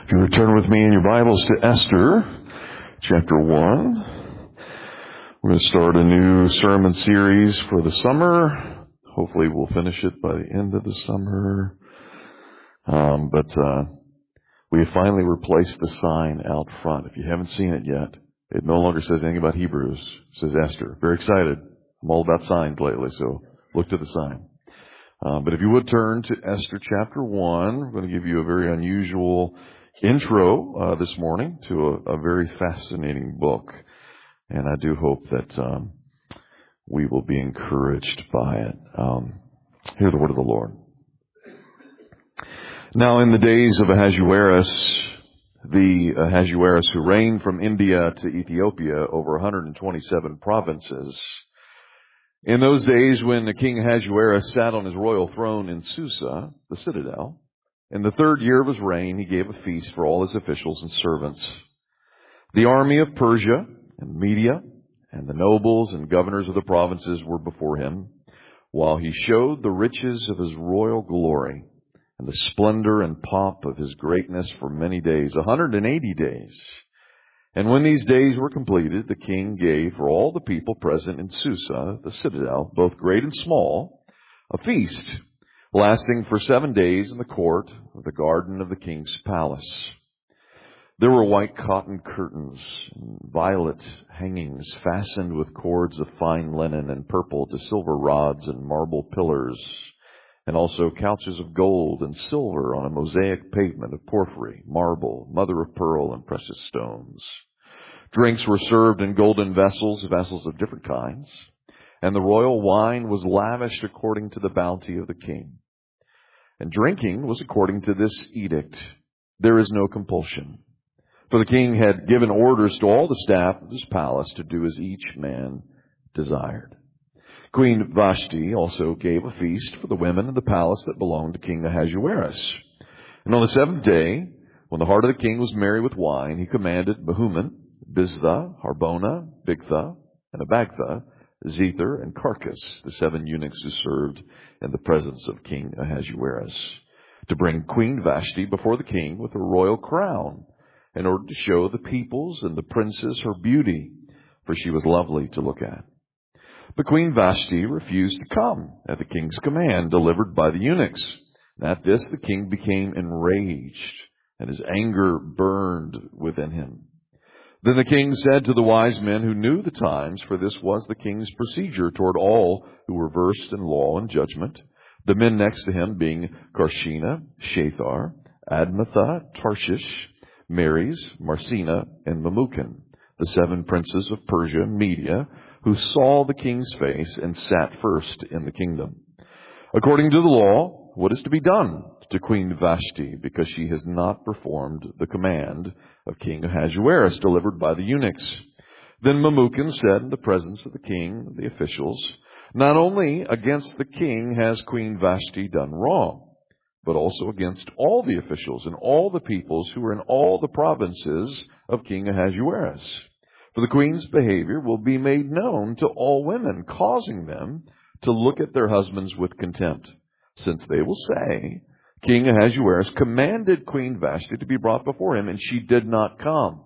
If you return with me in your Bibles to Esther, chapter 1, we're going to start a new sermon series for the summer. Hopefully we'll finish it by the end of the summer. But we have finally replaced the sign out front. If you haven't seen it yet, it no longer says anything about Hebrews. It says Esther. Very excited. I'm all about signs lately, so look to the sign. But if you would turn to Esther chapter 1, we're going to give you a very unusual intro this morning to a very fascinating book. And I do hope that we will be encouraged by it. Hear the word of the Lord. Now in the days of Ahasuerus, the Ahasuerus who reigned from India to Ethiopia over 127 provinces, in those days when the king Ahasuerus sat on his royal throne in Susa, the citadel, in the third year of his reign, he gave a feast for all his officials and servants. The army of Persia and Media and the nobles and governors of the provinces were before him, while he showed the riches of his royal glory and the splendor and pomp of his greatness for many days, 180 days. And when these days were completed, the king gave for all the people present in Susa, the citadel, both great and small, a feast lasting for 7 days in the court of the garden of the king's palace. There were white cotton curtains and violet hangings fastened with cords of fine linen and purple to silver rods and marble pillars, and also couches of gold and silver on a mosaic pavement of porphyry, marble, mother of pearl, and precious stones. Drinks were served in golden vessels of different kinds, and the royal wine was lavished according to the bounty of the king. And drinking was according to this edict. There is no compulsion. For the king had given orders to all the staff of his palace to do as each man desired. Queen Vashti also gave a feast for the women in the palace that belonged to King Ahasuerus. And on the seventh day, when the heart of the king was merry with wine, he commanded Mehuman, Biztha, Harbona, Bigtha, and Abagtha, Zethar, and Carcass, the 7 eunuchs who served in the presence of King Ahasuerus, to bring Queen Vashti before the king with a royal crown, in order to show the peoples and the princes her beauty, for she was lovely to look at. But Queen Vashti refused to come at the king's command delivered by the eunuchs. And at this the king became enraged, and his anger burned within him. Then the king said to the wise men who knew the times, for this was the king's procedure toward all who were versed in law and judgment, the men next to him being Karshena, Shathar, Admatha, Tarshish, Meres, Marsena, and Memucan, the 7 princes of Persia and Media, who saw the king's face and sat first in the kingdom. According to the law, what is to be done to Queen Vashti, because she has not performed the command of King Ahasuerus delivered by the eunuchs? Then Memucan said in the presence of the king and the officials, not only against the king has Queen Vashti done wrong, but also against all the officials and all the peoples who are in all the provinces of King Ahasuerus. For the queen's behavior will be made known to all women, causing them to look at their husbands with contempt, since they will say, King Ahasuerus commanded Queen Vashti to be brought before him, and she did not come.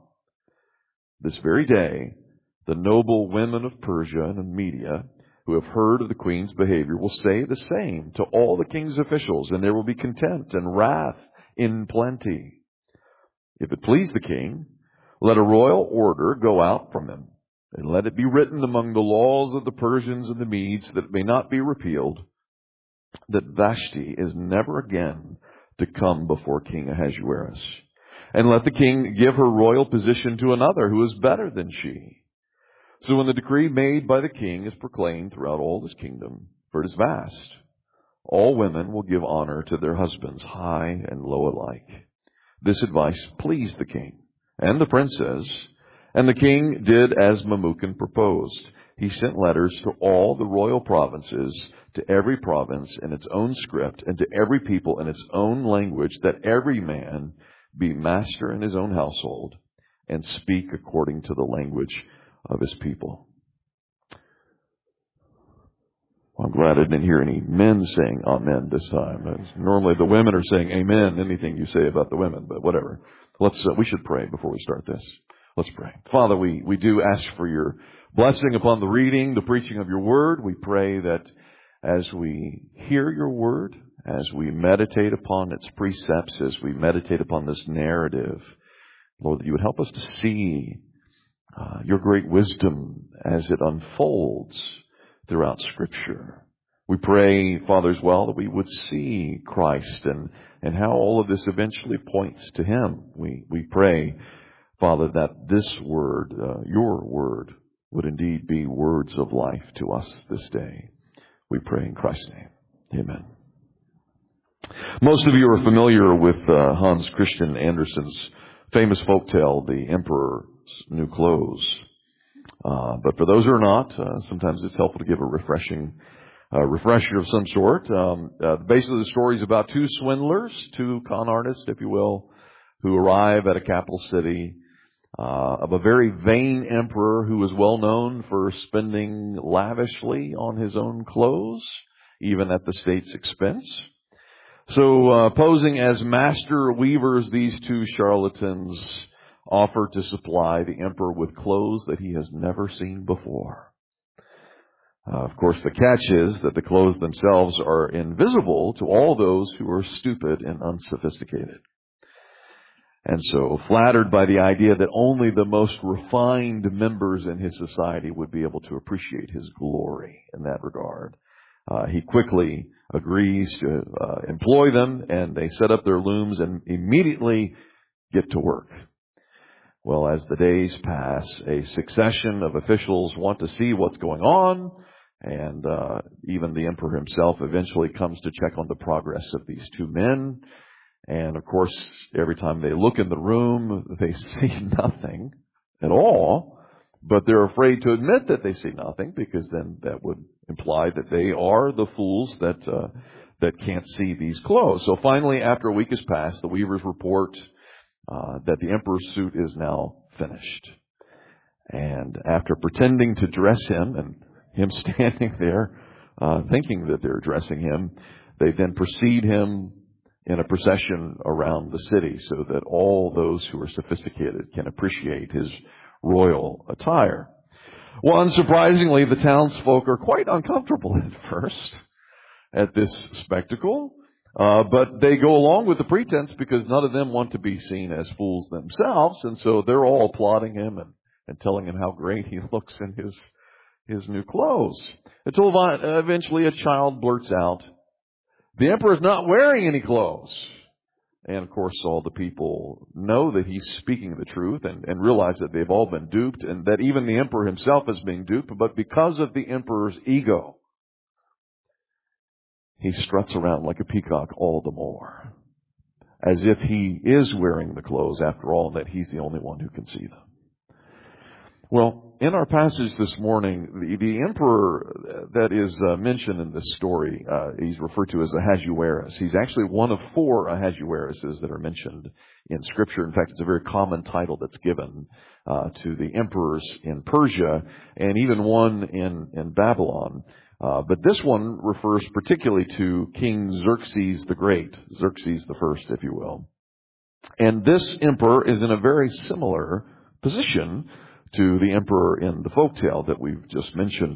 This very day, the noble women of Persia and Media, who have heard of the queen's behavior, will say the same to all the king's officials, and there will be contempt and wrath in plenty. If it please the king, let a royal order go out from him, and let it be written among the laws of the Persians and the Medes, that it may not be repealed, that Vashti is never again to come before King Ahasuerus. And let the king give her royal position to another who is better than she. So when the decree made by the king is proclaimed throughout all this kingdom, for it is vast, all women will give honor to their husbands, high and low alike. This advice pleased the king and the princes, and the king did as Memucan proposed. He sent letters to all the royal provinces, to every province in its own script, and to every people in its own language, that every man be master in his own household, and speak according to the language of his people. I'm glad I didn't hear any men saying amen this time. Normally the women are saying amen, anything you say about the women, but whatever. We should pray before we start this. Let's pray. Father, we do ask for your blessing upon the reading, the preaching of your word. We pray that as we hear your word, as we meditate upon its precepts, as we meditate upon this narrative, Lord, that you would help us to see your great wisdom as it unfolds throughout Scripture. We pray, Father, as well, that we would see Christ and how all of this eventually points to Him. We pray, Father, that this word, your word, would indeed be words of life to us this day. We pray in Christ's name. Amen. Most of you are familiar with Hans Christian Andersen's famous folktale, The Emperor's New Clothes. But for those who are not, sometimes it's helpful to give a refresher of some sort. Basically, the story is about two swindlers, two con artists, if you will, who arrive at a capital city of a very vain emperor who was well known for spending lavishly on his own clothes, even at the state's expense. So, posing as master weavers, these two charlatans offer to supply the emperor with clothes that he has never seen before. Of course, the catch is that the clothes themselves are invisible to all those who are stupid and unsophisticated. And so, flattered by the idea that only the most refined members in his society would be able to appreciate his glory in that regard, he quickly agrees to employ them, and they set up their looms and immediately get to work. Well, as the days pass, a succession of officials want to see what's going on, and even the emperor himself eventually comes to check on the progress of these two men. And of course, every time they look in the room, they see nothing at all, but they're afraid to admit that they see nothing, because then that would imply that they are the fools that can't see these clothes. So finally, after a week has passed, the weavers report that the emperor's suit is now finished. And after pretending to dress him, and him standing there thinking that they're dressing him, they then precede him in a procession around the city so that all those who are sophisticated can appreciate his royal attire. Well, unsurprisingly, the townsfolk are quite uncomfortable at first at this spectacle. But they go along with the pretense because none of them want to be seen as fools themselves. And so they're all applauding him and telling him how great he looks in his new clothes. Until eventually a child blurts out, "The emperor is not wearing any clothes." And of course, all the people know that he's speaking the truth and realize that they've all been duped, and that even the emperor himself is being duped. But because of the emperor's ego, he struts around like a peacock all the more, as if he is wearing the clothes after all, and that he's the only one who can see them. Well, in our passage this morning, the emperor that is mentioned in this story, he's referred to as Ahasuerus. He's actually one of 4 Ahasueruses that are mentioned in Scripture. In fact, it's a very common title that's given to the emperors in Persia, and even one in Babylon. But this one refers particularly to King Xerxes the Great, Xerxes the First, if you will. And this emperor is in a very similar position to the emperor in the folktale that we've just mentioned.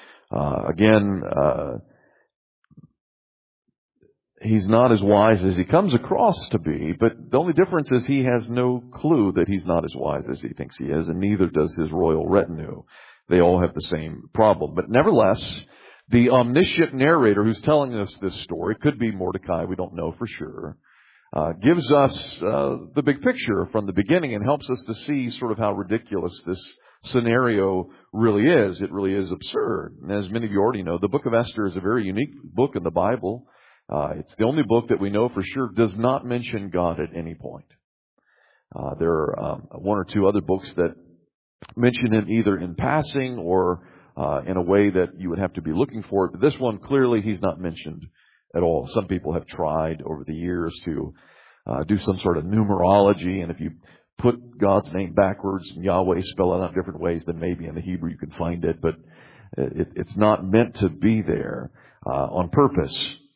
He's not as wise as he comes across to be, but the only difference is he has no clue that he's not as wise as he thinks he is, and neither does his royal retinue. They all have the same problem. But nevertheless, the omniscient narrator who's telling us this story, could be Mordecai, we don't know for sure, gives us the big picture from the beginning and helps us to see sort of how ridiculous this scenario really is. It really is absurd. And as many of you already know, the book of Esther is a very unique book in the Bible. It's the only book that we know for sure does not mention God at any point. There are 1 or 2 other books that mention him either in passing or in a way that you would have to be looking for it. But this one, clearly, he's not mentioned at all. Some people have tried over the years to do some sort of numerology, and if you put God's name backwards and Yahweh spell it out different ways, then maybe in the Hebrew you can find it. But It's not meant to be there on purpose.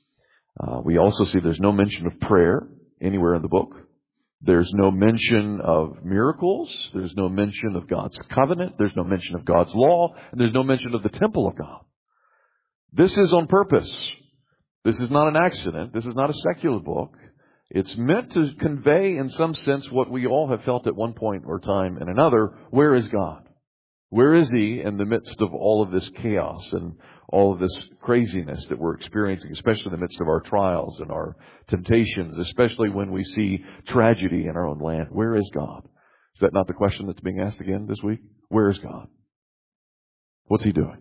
We also see there's no mention of prayer anywhere in the book. There's no mention of miracles. There's no mention of God's covenant. There's no mention of God's law. And there's no mention of the temple of God. This is on purpose. This is not an accident. This is not a secular book. It's meant to convey in some sense what we all have felt at one point or time and another. Where is God? Where is He in the midst of all of this chaos and all of this craziness that we're experiencing, especially in the midst of our trials and our temptations, especially when we see tragedy in our own land? Where is God? Is that not the question that's being asked again this week? Where is God? What's He doing?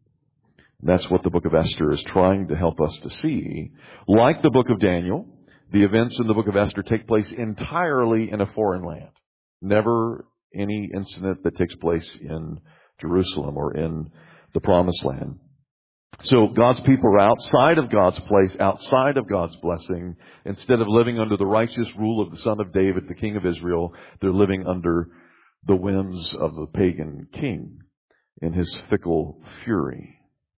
That's what the book of Esther is trying to help us to see. Like the book of Daniel, the events in the book of Esther take place entirely in a foreign land. Never any incident that takes place in Jerusalem or in the Promised Land. So God's people are outside of God's place, outside of God's blessing. Instead of living under the righteous rule of the Son of David, the King of Israel, they're living under the whims of the pagan king in his fickle fury.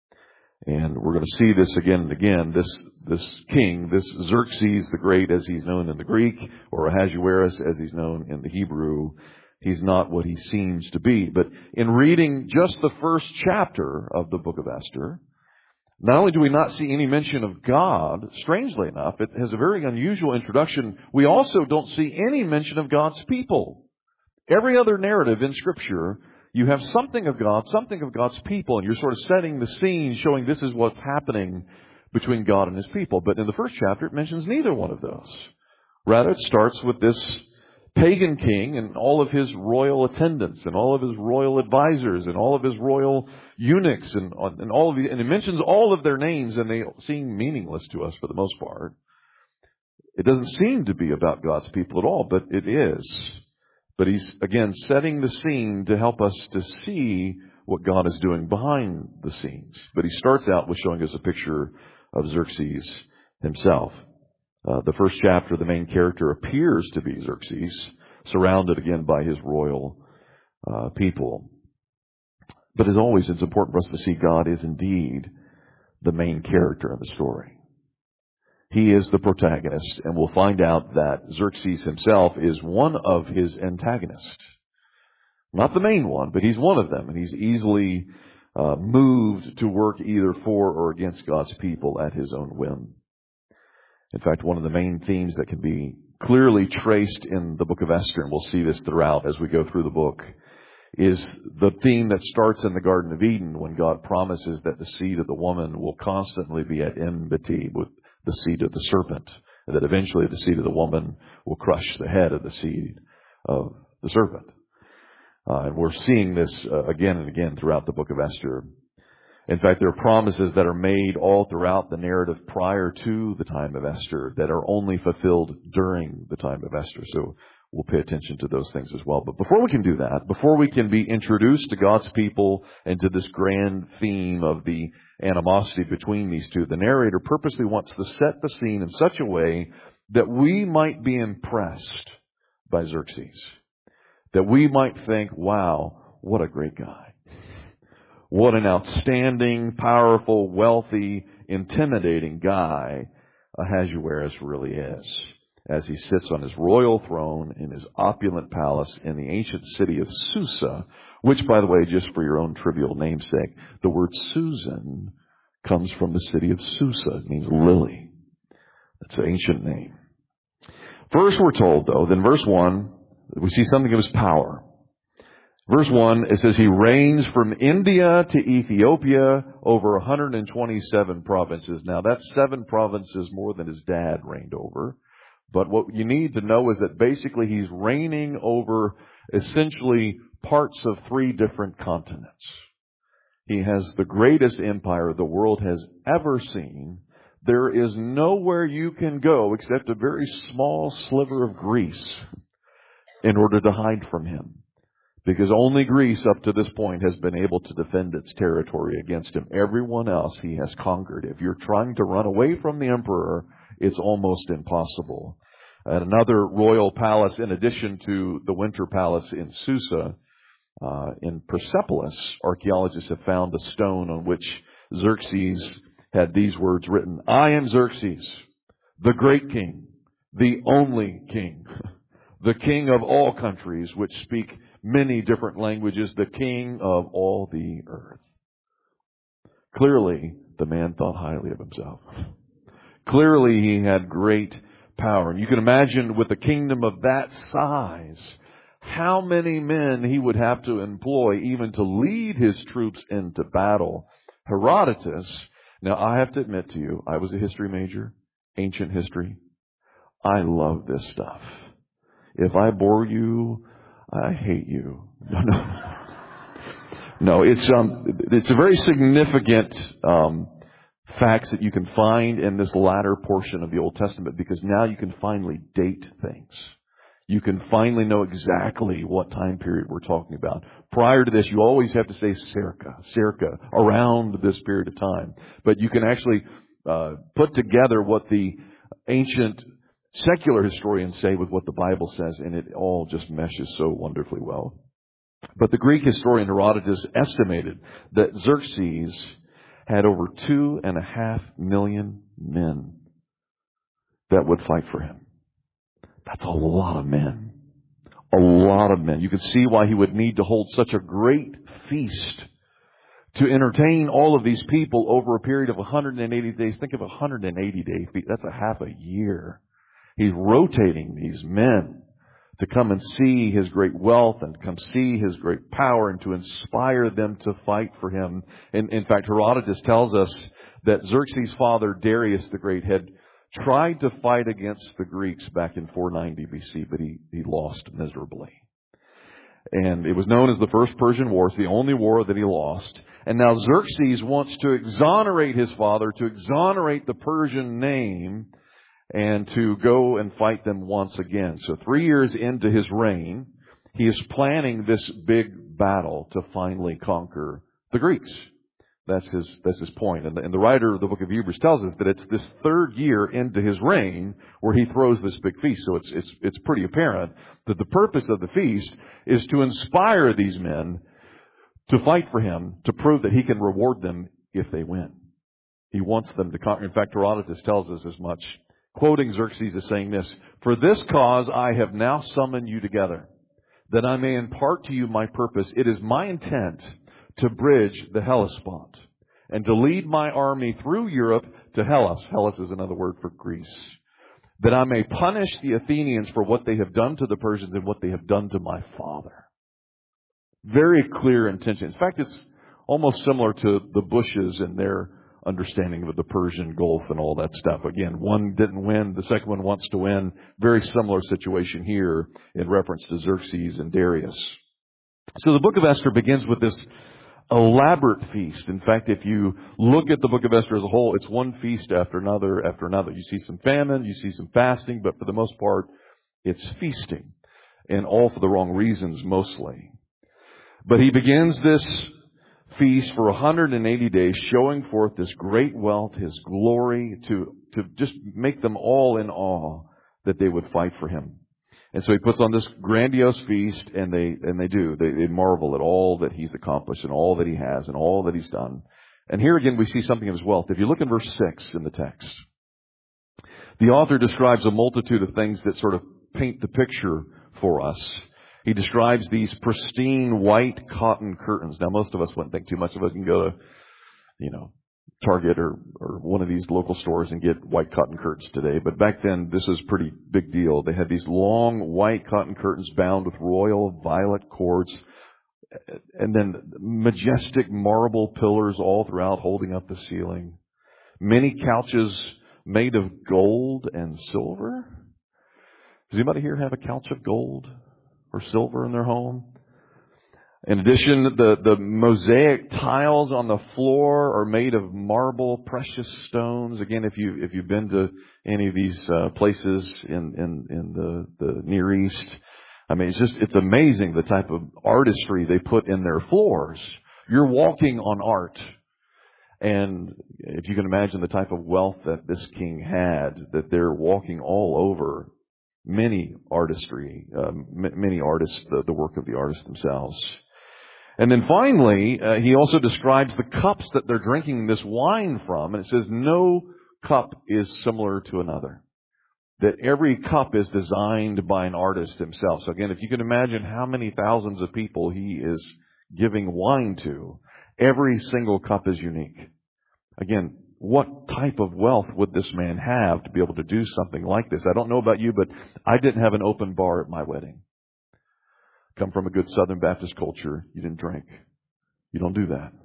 And we're going to see this again and again. This king, this Xerxes the Great, as he's known in the Greek, or Ahasuerus as he's known in the Hebrew, he's not what he seems to be. But in reading just the first chapter of the book of Esther, not only do we not see any mention of God, strangely enough, it has a very unusual introduction. We also don't see any mention of God's people. Every other narrative in Scripture, you have something of God, something of God's people, and you're sort of setting the scene, showing this is what's happening between God and His people. But in the first chapter, it mentions neither one of those. Rather, it starts with this pagan king and all of his royal attendants and all of his royal advisors and all of his royal eunuchs and all of and it mentions all of their names, and they seem meaningless to us for the most part. It doesn't seem to be about God's people at all, but it is. But he's, again, setting the scene to help us to see what God is doing behind the scenes. But he starts out with showing us a picture of Xerxes himself. The first chapter, the main character appears to be Xerxes, surrounded again by his royal people. But as always, it's important for us to see God is indeed the main character in the story. He is the protagonist, and we'll find out that Xerxes himself is one of his antagonists. Not the main one, but he's one of them, and he's easily moved to work either for or against God's people at his own whim. In fact, one of the main themes that can be clearly traced in the book of Esther, and we'll see this throughout as we go through the book, is the theme that starts in the Garden of Eden when God promises that the seed of the woman will constantly be at enmity with the seed of the serpent, and that eventually the seed of the woman will crush the head of the seed of the serpent. And we're seeing this again and again throughout the book of Esther. In fact, there are promises that are made all throughout the narrative prior to the time of Esther that are only fulfilled during the time of Esther. So we'll pay attention to those things as well. But before we can do that, before we can be introduced to God's people and to this grand theme of the animosity between these two, the narrator purposely wants to set the scene in such a way that we might be impressed by Xerxes. That we might think, wow, what a great guy. What an outstanding, powerful, wealthy, intimidating guy Ahasuerus really is, as he sits on his royal throne in his opulent palace in the ancient city of Susa, which, by the way, just for your own trivial namesake, the word Susan comes from the city of Susa. It means lily. That's an ancient name. First, we're told, though, in verse 1, we see something of his power. Verse 1, it says he reigns from India to Ethiopia over 127 provinces. Now, that's 7 provinces more than his dad reigned over. But what you need to know is that basically he's reigning over essentially parts of 3 different continents. He has the greatest empire the world has ever seen. There is nowhere you can go except a very small sliver of Greece in order to hide from him. Because only Greece up to this point has been able to defend its territory against him. Everyone else he has conquered. If you're trying to run away from the emperor, it's almost impossible. And another royal palace, in addition to the winter palace in Susa, In Persepolis, archaeologists have found a stone on which Xerxes had these words written: "I am Xerxes, the great king, the only king, the king of all countries which speak many different languages, the king of all the earth." Clearly, the man thought highly of himself. Clearly, he had great power. And you can imagine, with a kingdom of that size, how many men he would have to employ even to lead his troops into battle. Herodotus, now I have to admit to you, I was a history major, ancient history. I love this stuff. If I bore you, I hate you. No, it's a very significant facts that you can find in this latter portion of the Old Testament, because now you can finally date things. You can finally know exactly what time period we're talking about. Prior to this, you always have to say circa, around this period of time. But you can actually put together what the ancient secular historians say with what the Bible says, and it all just meshes so wonderfully well. But the Greek historian Herodotus estimated that Xerxes had over 2.5 million men that would fight for him. That's a lot of men. A lot of men. You can see why he would need to hold such a great feast to entertain all of these people over a period of 180 days. Think of a 180-day feast. That's a half a year. He's rotating these men to come and see his great wealth and come see his great power and to inspire them to fight for him. And in fact, Herodotus tells us that Xerxes' father, Darius the Great, had tried to fight against the Greeks back in 490 BC, but he lost miserably. And it was known as the First Persian War. It's the only war that he lost. And now Xerxes wants to exonerate his father, to exonerate the Persian name, and to go and fight them once again. So 3 years into his reign, he is planning this big battle to finally conquer the Greeks. That's his point. And the writer of the book of Hebrews tells us that it's this third year into his reign where he throws this big feast. So it's pretty apparent that the purpose of the feast is to inspire these men to fight for him, to prove that he can reward them if they win. He wants them to conquer. In fact, Herodotus tells us as much. Quoting Xerxes as saying this: "For this cause I have now summoned you together, that I may impart to you my purpose. It is my intent to bridge the Hellespont, and to lead my army through Europe to Hellas." Hellas is another word for Greece. "That I may punish the Athenians for what they have done to the Persians and what they have done to my father." Very clear intention. In fact, it's almost similar to the Bushes and their understanding of the Persian Gulf and all that stuff. Again, one didn't win, the second one wants to win. Very similar situation here in reference to Xerxes and Darius. So the book of Esther begins with this elaborate feast. In fact, if you look at the book of Esther as a whole, it's one feast after another after another. You see some famine, you see some fasting, but for the most part, it's feasting. And all for the wrong reasons, mostly. But he begins this feast for 180 days, showing forth this great wealth, his glory, to just make them all in awe that they would fight for him. And so he puts on this grandiose feast, and they marvel at all that he's accomplished and all that he has and all that he's done. And here again we see something of his wealth. If you look in verse 6 in the text, the author describes a multitude of things that sort of paint the picture for us. He describes these pristine white cotton curtains. Now, most of us wouldn't think too much of it. You can go to, Target or one of these local stores and get white cotton curtains today. But back then, this was a pretty big deal. They had these long white cotton curtains bound with royal violet cords, and then majestic marble pillars all throughout holding up the ceiling. Many couches made of gold and silver. Does anybody here have a couch of gold or silver in their home? In addition, the mosaic tiles on the floor are made of marble, precious stones. Again, if you've been to any of these places in the Near East, I mean, it's amazing the type of artistry they put in their floors. You're walking on art. And if you can imagine the type of wealth that this king had, that they're walking all over many artists, the work of the artists themselves. And then finally, he also describes the cups that they're drinking this wine from. And it says, no cup is similar to another. That every cup is designed by an artist himself. So again, if you can imagine how many thousands of people he is giving wine to, every single cup is unique. Again, what type of wealth would this man have to be able to do something like this? I don't know about you, but I didn't have an open bar at my wedding. Come from a good Southern Baptist culture, you didn't drink. You don't do that.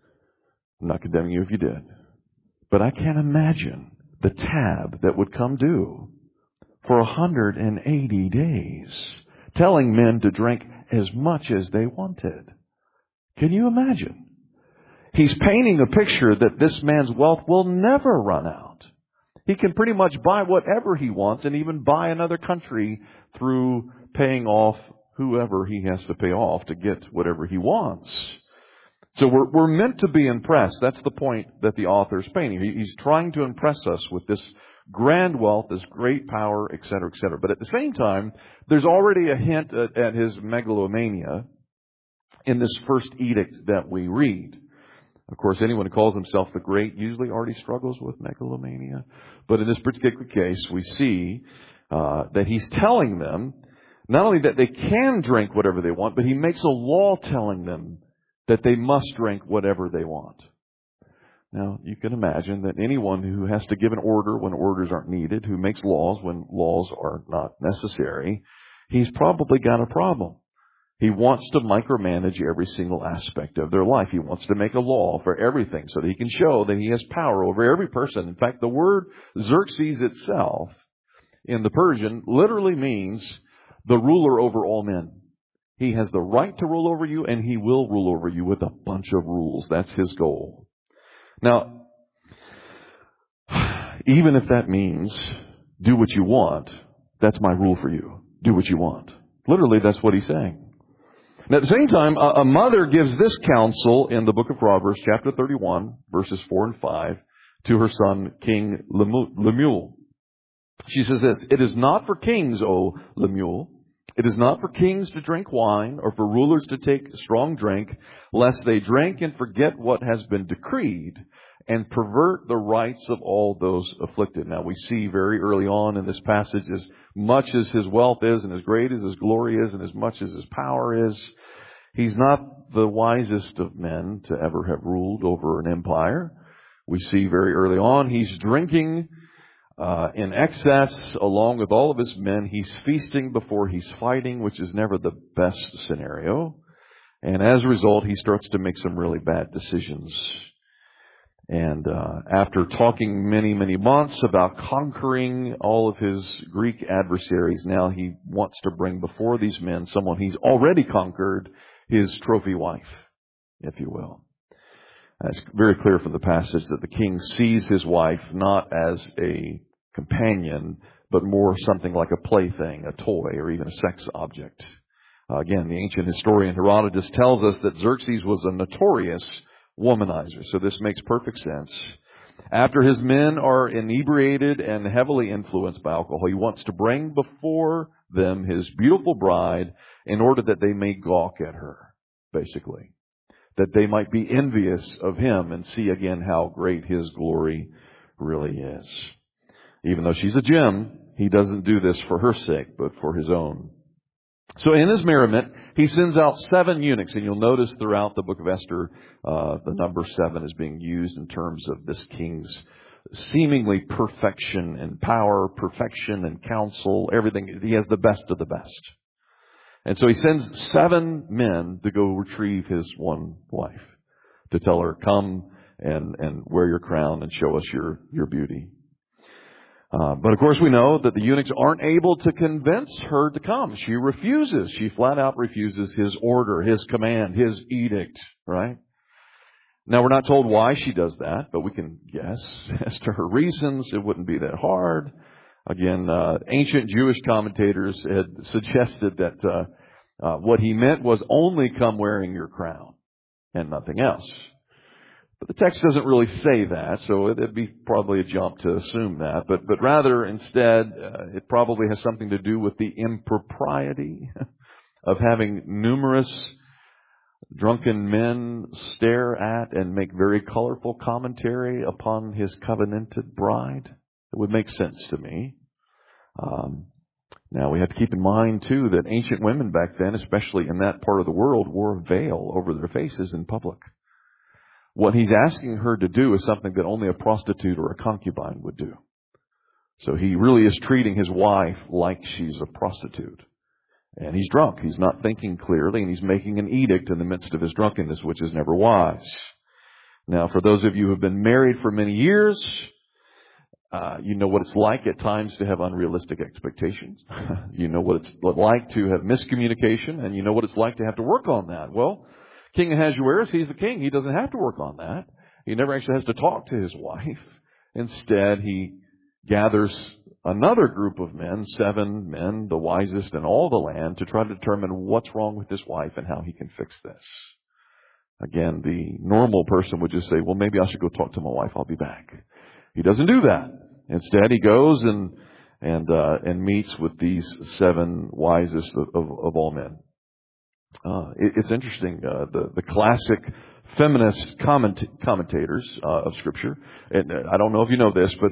I'm not condemning you if you did. But I can't imagine the tab that would come due for 180 days, telling men to drink as much as they wanted. Can you imagine? He's painting a picture that this man's wealth will never run out. He can pretty much buy whatever he wants and even buy another country through paying off whoever he has to pay off to get whatever he wants. So we're meant to be impressed. That's the point that the author is painting. He's trying to impress us with this grand wealth, this great power, etc., etc. But at the same time, there's already a hint at his megalomania in this first edict that we read. Of course, anyone who calls himself the Great usually already struggles with megalomania. But in this particular case, we see that he's telling them not only that they can drink whatever they want, but he makes a law telling them that they must drink whatever they want. Now, you can imagine that anyone who has to give an order when orders aren't needed, who makes laws when laws are not necessary, he's probably got a problem. He wants to micromanage every single aspect of their life. He wants to make a law for everything so that he can show that he has power over every person. In fact, the word Xerxes itself in the Persian literally means the ruler over all men. He has the right to rule over you, and he will rule over you with a bunch of rules. That's his goal. Now, even if that means do what you want, that's my rule for you. Do what you want. Literally, that's what he's saying. Now, at the same time, a mother gives this counsel in the book of Proverbs, chapter 31, verses 4 and 5, to her son, King Lemuel. She says this, "It is not for kings, O Lemuel. It is not for kings to drink wine or for rulers to take strong drink, lest they drink and forget what has been decreed and pervert the rights of all those afflicted." Now, we see very early on in this passage, as much as his wealth is and as great as his glory is and as much as his power is, he's not the wisest of men to ever have ruled over an empire. We see very early on he's drinking in excess along with all of his men. He's feasting before he's fighting, which is never the best scenario. And as a result, he starts to make some really bad decisions. And after talking many, many months about conquering all of his Greek adversaries, now he wants to bring before these men someone he's already conquered, his trophy wife, if you will. It's very clear from the passage that the king sees his wife not as a companion, but more something like a plaything, a toy, or even a sex object. Again, the ancient historian Herodotus tells us that Xerxes was a notorious womanizer. So this makes perfect sense. After his men are inebriated and heavily influenced by alcohol, he wants to bring before them his beautiful bride in order that they may gawk at her, basically. That they might be envious of him and see again how great his glory really is. Even though she's a gem, he doesn't do this for her sake, but for his own. So in his merriment, he sends out 7 eunuchs. And you'll notice throughout the book of Esther, the number 7 is being used in terms of this king's seemingly perfection and power, perfection and counsel, everything. He has the best of the best. And so he sends 7 men to go retrieve his one wife, to tell her, come and wear your crown and show us your beauty. But of course we know that the eunuchs aren't able to convince her to come. She refuses. She flat out refuses his order, his command, his edict, right? Now we're not told why she does that, but we can guess as to her reasons. It wouldn't be that hard. Again, ancient Jewish commentators had suggested that what he meant was only come wearing your crown and nothing else. But the text doesn't really say that, so it'd be probably a jump to assume that. But rather, instead, it probably has something to do with the impropriety of having numerous drunken men stare at and make very colorful commentary upon his covenanted bride? It would make sense to me. Now, we have to keep in mind, too, that ancient women back then, especially in that part of the world, wore a veil over their faces in public. What he's asking her to do is something that only a prostitute or a concubine would do. So he really is treating his wife like she's a prostitute. And he's drunk. He's not thinking clearly, and he's making an edict in the midst of his drunkenness, which is never wise. Now, for those of you who have been married for many years, you know what it's like at times to have unrealistic expectations. You know what it's like to have miscommunication, and you know what it's like to have to work on that. Well, King Ahasuerus, he's the king. He doesn't have to work on that. He never actually has to talk to his wife. Instead, he gathers another group of men, 7 men, the wisest in all the land, to try to determine what's wrong with his wife and how he can fix this. Again, the normal person would just say, well, maybe I should go talk to my wife. I'll be back. He doesn't do that. Instead, he goes and meets with these 7 wisest of all men. It's interesting. The classic feminist commentators of Scripture, and I don't know if you know this, but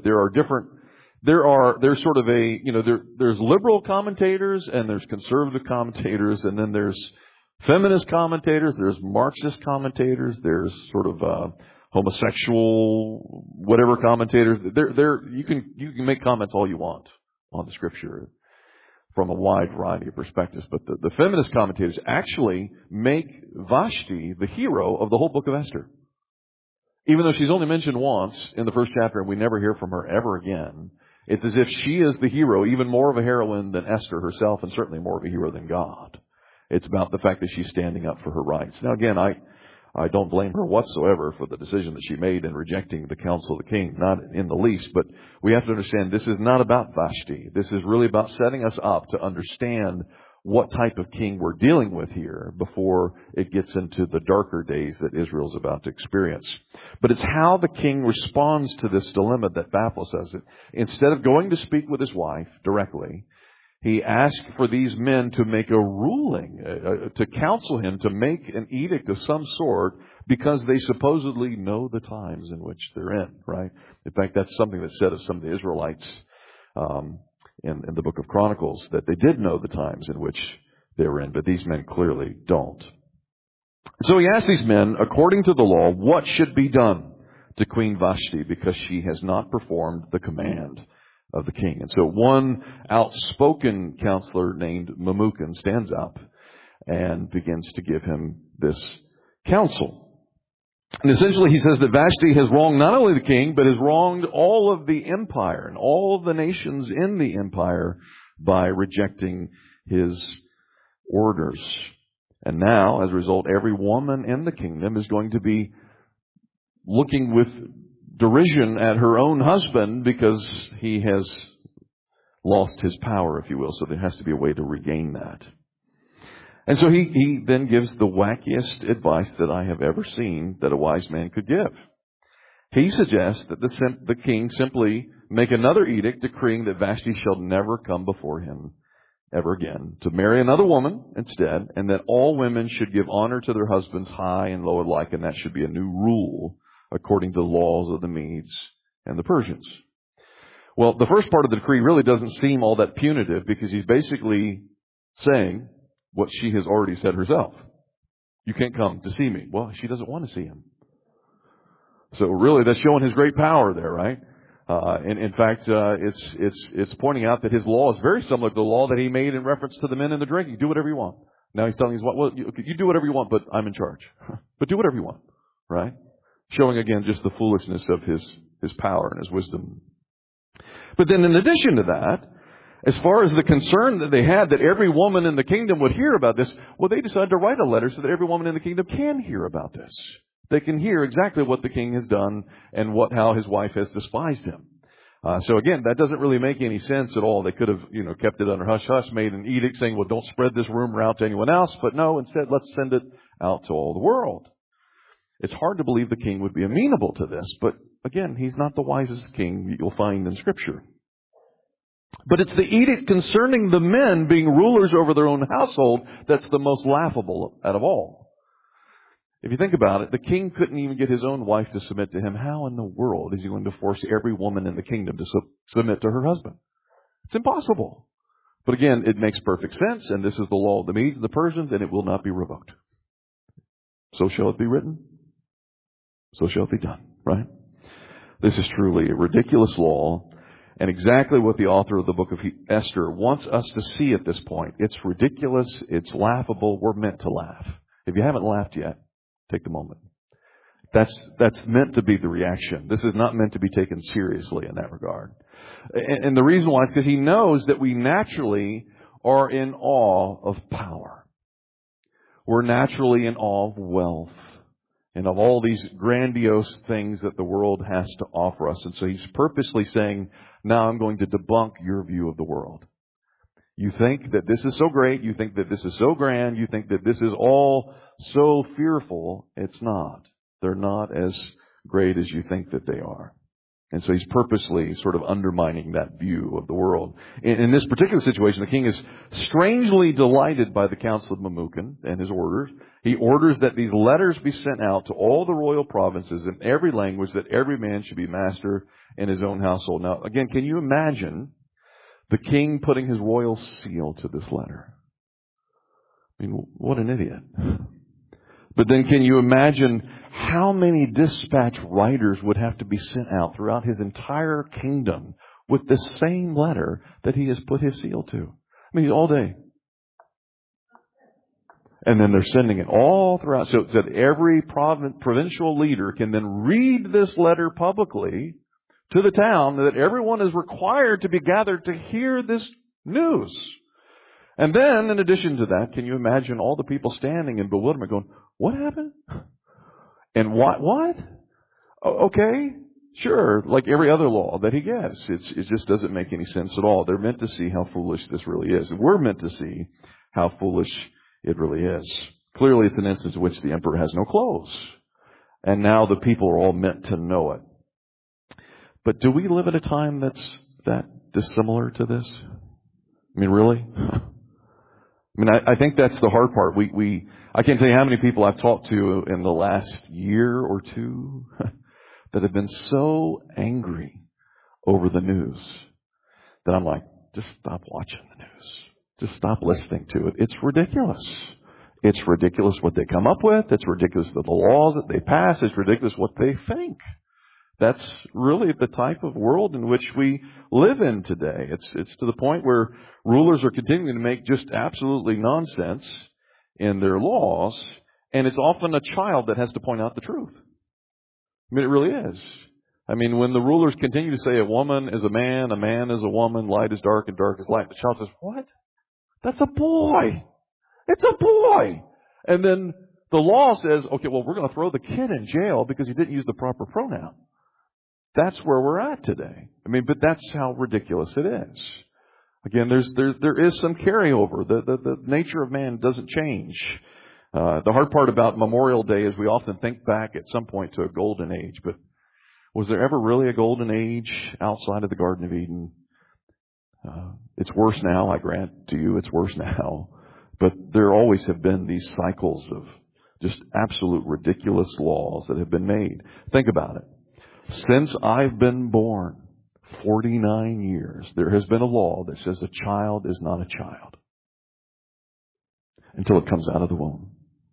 there's sort of a, there's liberal commentators and there's conservative commentators, and then there's feminist commentators, there's Marxist commentators, there's sort of homosexual whatever commentators. You can make comments all you want on the Scripture from a wide variety of perspectives, but the feminist commentators actually make Vashti the hero of the whole book of Esther. Even though she's only mentioned once in the first chapter and we never hear from her ever again, it's as if she is the hero, even more of a heroine than Esther herself, and certainly more of a hero than God. It's about the fact that she's standing up for her rights. Now again, I don't blame her whatsoever for the decision that she made in rejecting the counsel of the king, not in the least. But we have to understand this is not about Vashti. This is really about setting us up to understand what type of king we're dealing with here before it gets into the darker days that Israel's about to experience. But it's how the king responds to this dilemma that baffles us. Instead of going to speak with his wife directly, he asked for these men to make a ruling, to counsel him to make an edict of some sort, because they supposedly know the times in which they're in, right? In fact, that's something that's said of some of the Israelites in the book of Chronicles, that they did know the times in which they were in, but these men clearly don't. So he asked these men, according to the law, what should be done to Queen Vashti because she has not performed the command of the king. And so one outspoken counselor named Memucan stands up and begins to give him this counsel. And essentially he says that Vashti has wronged not only the king, but has wronged all of the empire and all of the nations in the empire by rejecting his orders. And now, as a result, every woman in the kingdom is going to be looking with derision at her own husband because he has lost his power, if you will. So there has to be a way to regain that. And so he then gives the wackiest advice that I have ever seen that a wise man could give. He suggests that the king simply make another edict decreeing that Vashti shall never come before him ever again, to marry another woman instead, and that all women should give honor to their husbands, high and low alike, and that should be a new rule according to the laws of the Medes and the Persians. Well, the first part of the decree really doesn't seem all that punitive, because he's basically saying what she has already said herself. You can't come to see me. Well, she doesn't want to see him. So really that's showing his great power there, right? And in fact, it's pointing out that his law is very similar to the law that he made in reference to the men in the drinking. Do whatever you want. Now he's telling his wife, well, you do whatever you want, but I'm in charge. But do whatever you want, right? Showing again just the foolishness of his power and his wisdom. But then in addition to that, as far as the concern that they had that every woman in the kingdom would hear about this, well, they decided to write a letter so that every woman in the kingdom can hear about this. They can hear exactly what the king has done and how his wife has despised him. So again, that doesn't really make any sense at all. They could have, kept it under hush-hush, made an edict saying, well, don't spread this rumor out to anyone else. But no, instead, let's send it out to all the world. It's hard to believe the king would be amenable to this. But again, he's not the wisest king you'll find in Scripture. But it's the edict concerning the men being rulers over their own household that's the most laughable out of all. If you think about it, the king couldn't even get his own wife to submit to him. How in the world is he going to force every woman in the kingdom to submit to her husband? It's impossible. But again, it makes perfect sense, and this is the law of the Medes and the Persians, and it will not be revoked. So shall it be written, so shall it be done, right? This is truly a ridiculous law, and exactly what the author of the book of Esther wants us to see at this point. It's ridiculous, it's laughable, we're meant to laugh. If you haven't laughed yet, take the moment. That's meant to be the reaction. This is not meant to be taken seriously in that regard. And the reason why is because he knows that we naturally are in awe of power. We're naturally in awe of wealth and of all these grandiose things that the world has to offer us. And so he's purposely saying, now I'm going to debunk your view of the world. You think that this is so great. You think that this is so grand. You think that this is all so fearful. It's not. They're not as great as you think that they are. And so he's purposely sort of undermining that view of the world. In this particular situation, the king is strangely delighted by the Council of Memucan and his orders. He orders that these letters be sent out to all the royal provinces in every language, that every man should be master in his own household. Now, again, can you imagine the king putting his royal seal to this letter? I mean, what an idiot. But then can you imagine how many dispatch riders would have to be sent out throughout his entire kingdom with the same letter that he has put his seal to? I mean, all day. And then they're sending it all throughout, so that every provincial leader can then read this letter publicly to the town, that everyone is required to be gathered to hear this news. And then, in addition to that, can you imagine all the people standing in bewilderment going, what happened? And what? Okay, sure, like every other law that he gets. It just doesn't make any sense at all. They're meant to see how foolish this really is. And we're meant to see how foolish it really is. Clearly, it's an instance in which the emperor has no clothes. And now the people are all meant to know it. But do we live at a time that's that dissimilar to this? I mean, really? I mean, I think that's the hard part. I can't tell you how many people I've talked to in the last year or two that have been so angry over the news that I'm like, just stop watching the news. Just stop listening to it. It's ridiculous. It's ridiculous what they come up with. It's ridiculous the laws that they pass. It's ridiculous what they think. That's really the type of world in which we live in today. It's to the point where rulers are continuing to make just absolutely nonsense in their laws, and it's often a child that has to point out the truth. I mean, it really is. I mean, when the rulers continue to say a woman is a man is a woman, light is dark, and dark is light, the child says, what? That's a boy. It's a boy. And then the law says, okay, well, we're going to throw the kid in jail because he didn't use the proper pronoun. That's where we're at today. I mean, but that's how ridiculous it is. Again, there is some carryover. The nature of man doesn't change. The hard part about Memorial Day is we often think back at some point to a golden age. But was there ever really a golden age outside of the Garden of Eden? It's worse now, I grant to you. It's worse now. But there always have been these cycles of just absolute ridiculous laws that have been made. Think about it. Since I've been born, 49 years, there has been a law that says a child is not a child until it comes out of the womb.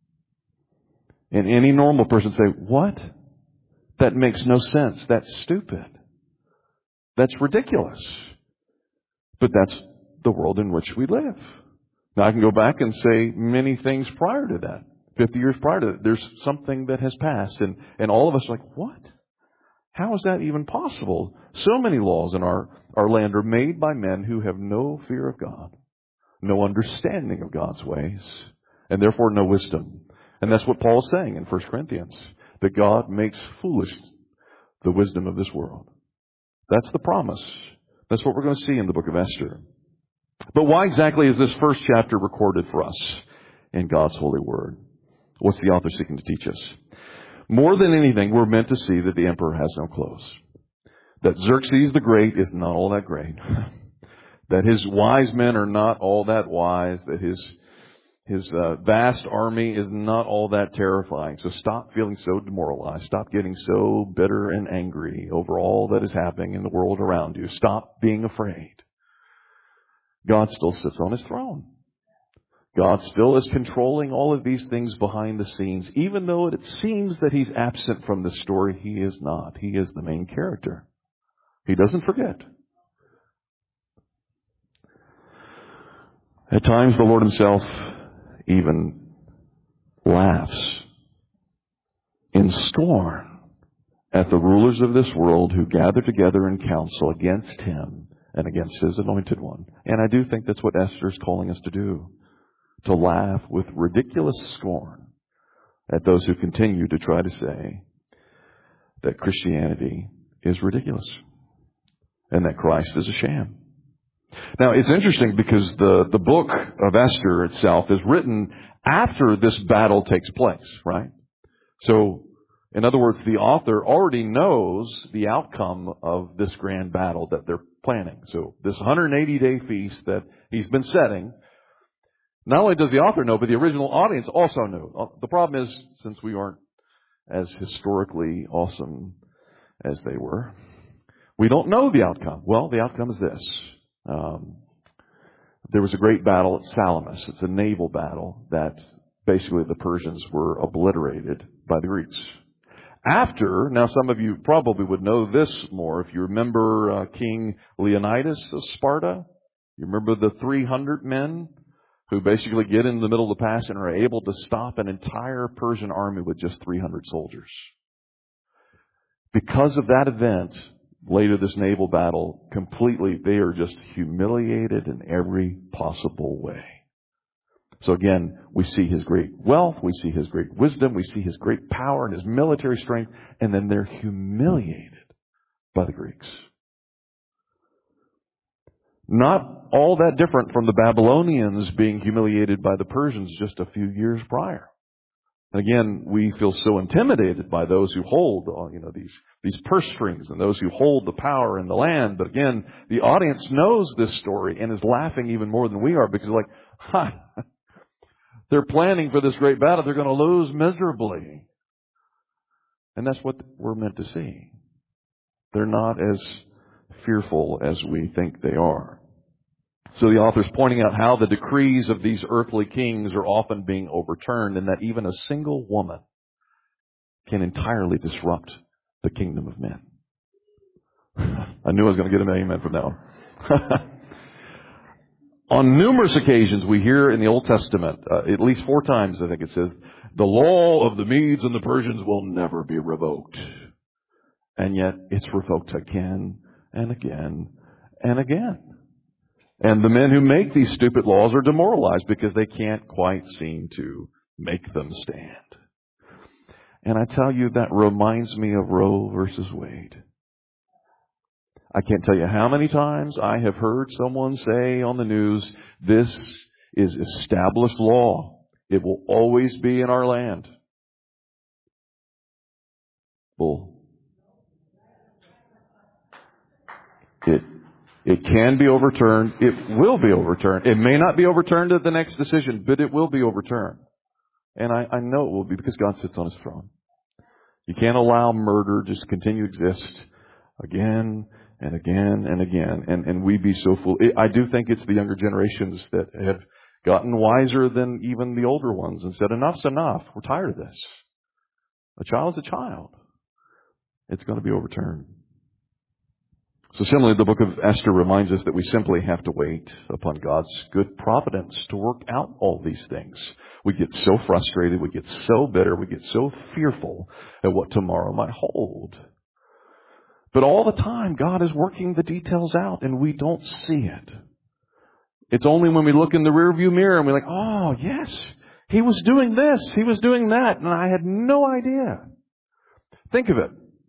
And any normal person say, what? That makes no sense. That's stupid. That's ridiculous. But that's the world in which we live. Now I can go back and say many things prior to that. 50 years prior to that, there's something that has passed. And all of us are like, what? How is that even possible? So many laws in our land are made by men who have no fear of God, no understanding of God's ways, and therefore no wisdom. And that's what Paul is saying in 1 Corinthians, that God makes foolish the wisdom of this world. That's the promise. That's what we're going to see in the book of Esther. But why exactly is this first chapter recorded for us in God's holy word? What's the author seeking to teach us? More than anything, we're meant to see that the emperor has no clothes. That Xerxes the Great is not all that great. That his wise men are not all that wise. That his His vast army is not all that terrifying. So stop feeling so demoralized. Stop getting so bitter and angry over all that is happening in the world around you. Stop being afraid. God still sits on His throne. God still is controlling all of these things behind the scenes. Even though it seems that He's absent from the story, He is not. He is the main character. He doesn't forget. At times the Lord Himself even laughs in scorn at the rulers of this world who gather together in council against Him and against His anointed one. And I do think that's what Esther is calling us to do. To laugh with ridiculous scorn at those who continue to try to say that Christianity is ridiculous and that Christ is a sham. Now, it's interesting because the book of Esther itself is written after this battle takes place, right? So, in other words, the author already knows the outcome of this grand battle that they're planning. So, this 180-day feast that he's been setting, not only does the author know, but the original audience also knew. The problem is, since we aren't as historically awesome as they were, we don't know the outcome. Well, the outcome is this. There was a great battle at Salamis. It's a naval battle that basically the Persians were obliterated by the Greeks. After, now some of you probably would know this more if you remember King Leonidas of Sparta. You remember the 300 men who basically get in the middle of the pass and are able to stop an entire Persian army with just 300 soldiers. Because of that event, later this naval battle, completely, they are just humiliated in every possible way. So again, we see his great wealth, we see his great wisdom, we see his great power and his military strength, and then they're humiliated by the Greeks. Not all that different from the Babylonians being humiliated by the Persians just a few years prior. And again, we feel so intimidated by those who hold, these purse strings and those who hold the power in the land. But again, the audience knows this story and is laughing even more than we are because they're planning for this great battle. They're going to lose miserably. And that's what we're meant to see. They're not as fearful as we think they are. So the author's pointing out how the decrees of these earthly kings are often being overturned and that even a single woman can entirely disrupt the kingdom of men. I knew I was going to get an amen from that one. On numerous occasions we hear in the Old Testament, at least 4 times I think it says, the law of the Medes and the Persians will never be revoked. And yet it's revoked again and again and again. And the men who make these stupid laws are demoralized because they can't quite seem to make them stand. And I tell you, that reminds me of Roe versus Wade. I can't tell you how many times I have heard someone say on the news, this is established law. It will always be in our land. Bull. It can be overturned. It will be overturned. It may not be overturned at the next decision, but it will be overturned. And I know it will be because God sits on His throne. You can't allow murder just to continue to exist again and again and again. And we be so fool. I do think it's the younger generations that have gotten wiser than even the older ones and said, enough's enough. We're tired of this. A child is a child. It's going to be overturned. So similarly, the book of Esther reminds us that we simply have to wait upon God's good providence to work out all these things. We get so frustrated, we get so bitter, we get so fearful at what tomorrow might hold. But all the time, God is working the details out and we don't see it. It's only when we look in the rearview mirror and we're like, oh yes, He was doing this, He was doing that, and I had no idea. Think of it.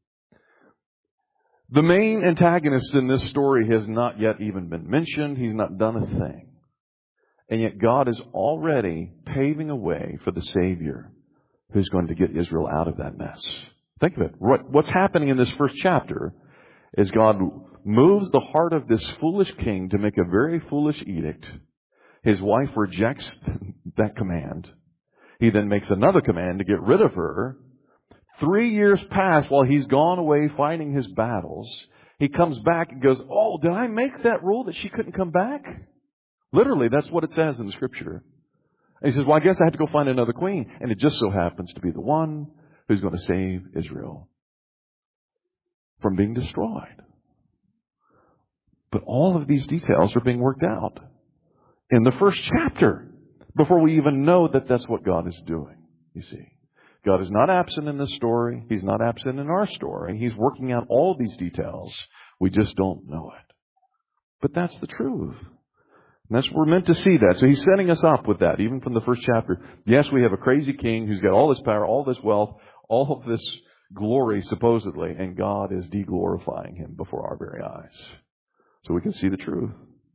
The main antagonist in this story has not yet even been mentioned. He's not done a thing. And yet God is already paving a way for the Savior who's going to get Israel out of that mess. Think of it. What's happening in this first chapter is God moves the heart of this foolish king to make a very foolish edict. His wife rejects that command. He then makes another command to get rid of her. 3 years pass while he's gone away fighting his battles. He comes back and goes, oh, did I make that rule that she couldn't come back? Literally, that's what it says in the Scripture. And he says, well, I guess I have to go find another queen. And it just so happens to be the one who's going to save Israel from being destroyed. But all of these details are being worked out in the first chapter before we even know that that's what God is doing, you see. God is not absent in this story. He's not absent in our story. He's working out all these details. We just don't know it. But that's the truth. And that's we're meant to see that. So he's setting us up with that, even from the first chapter. Yes, we have a crazy king who's got all this power, all this wealth, all of this glory, supposedly, and God is de-glorifying him before our very eyes. So we can see the truth.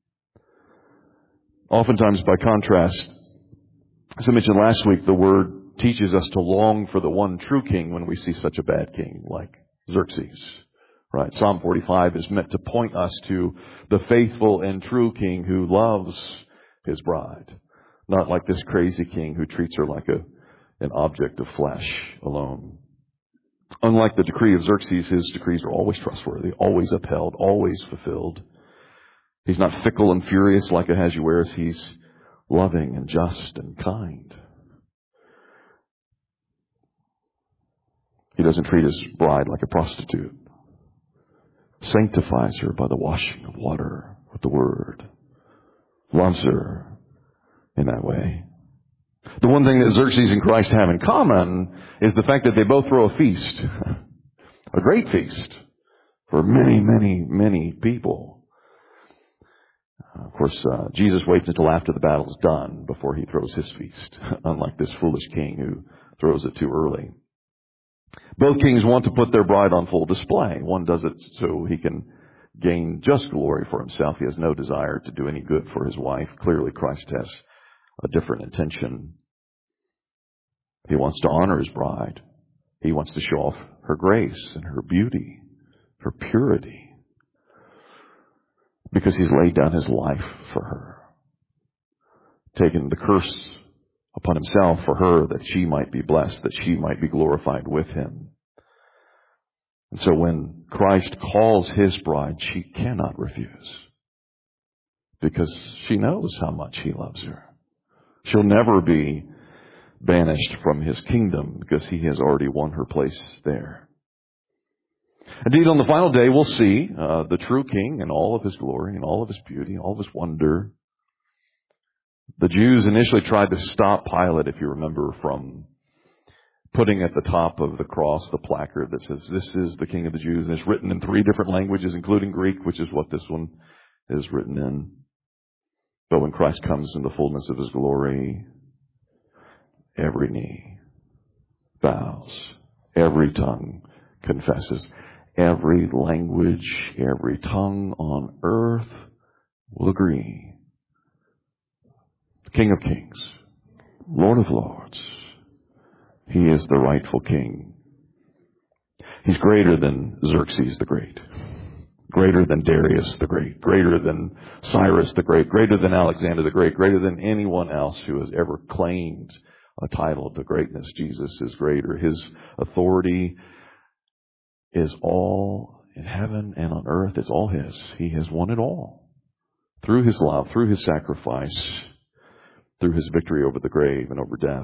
Oftentimes, by contrast, as I mentioned last week, the Word teaches us to long for the one true king when we see such a bad king like Xerxes. Right? Psalm 45 is meant to point us to the faithful and true king who loves his bride. Not like this crazy king who treats her like an object of flesh alone. Unlike the decree of Xerxes, his decrees are always trustworthy, always upheld, always fulfilled. He's not fickle and furious like Ahasuerus. He's loving and just and kind. He doesn't treat his bride like a prostitute. Sanctifies her by the washing of water with the Word. Loves her in that way. The one thing that Xerxes and Christ have in common is the fact that they both throw a feast. A great feast for many, many, many people. Of course, Jesus waits until after the battle's done before he throws his feast, unlike this foolish king who throws it too early. Both kings want to put their bride on full display. One does it so he can gain just glory for himself. He has no desire to do any good for his wife. Clearly, Christ has a different intention. He wants to honor his bride. He wants to show off her grace and her beauty, her purity, because he's laid down his life for her, taken the curse upon himself for her that she might be blessed, that she might be glorified with him. And so when Christ calls his bride, she cannot refuse, because she knows how much he loves her. She'll never be banished from his kingdom because he has already won her place there. Indeed, on the final day, we'll see the true king in all of his glory and all of his beauty, all of his wonder. The Jews initially tried to stop Pilate, if you remember, from putting at the top of the cross the placard that says, "This is the King of the Jews." And it's written in 3 different languages, including Greek, which is what this one is written in. But when Christ comes in the fullness of his glory, every knee bows, every tongue confesses, every language, every tongue on earth will agree. The King of Kings, Lord of Lords, he is the rightful king. He's greater than Xerxes the Great, greater than Darius the Great, greater than Cyrus the Great, greater than Alexander the Great, greater than anyone else who has ever claimed a title to greatness. Jesus is greater. His authority is all in heaven and on earth. It's all his. He has won it all through his love, through his sacrifice, through his victory over the grave and over death.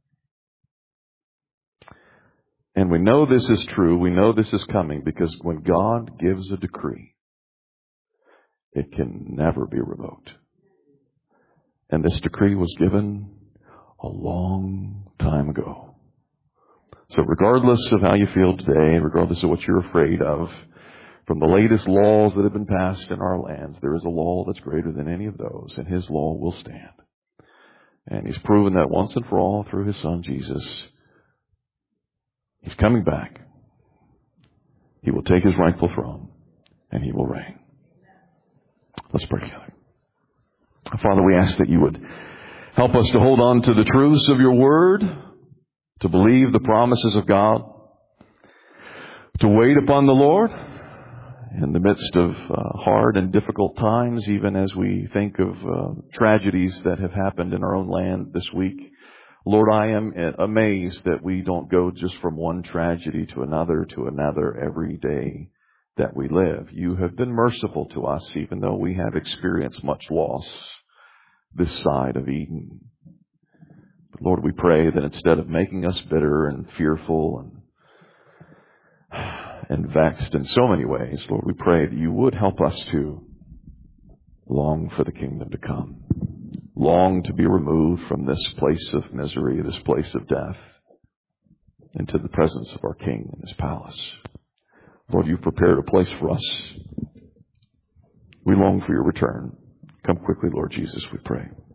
And we know this is true. We know this is coming because when God gives a decree, it can never be revoked. And this decree was given a long time ago. So regardless of how you feel today, regardless of what you're afraid of, from the latest laws that have been passed in our lands, there is a law that's greater than any of those, and his law will stand. And he's proven that once and for all through his Son, Jesus. He's coming back. He will take his rightful throne, and he will reign. Let's pray together. Father, we ask that you would help us to hold on to the truths of your word, to believe the promises of God, to wait upon the Lord, in the midst of hard and difficult times, even as we think of tragedies that have happened in our own land this week. Lord, I am amazed that we don't go just from one tragedy to another every day that we live. You have been merciful to us, even though we have experienced much loss this side of Eden. But Lord, we pray that instead of making us bitter and fearful and vexed in so many ways, Lord, we pray that you would help us to long for the kingdom to come. Long to be removed from this place of misery, this place of death, into the presence of our King in his palace. Lord, you've prepared a place for us. We long for your return. Come quickly, Lord Jesus, we pray.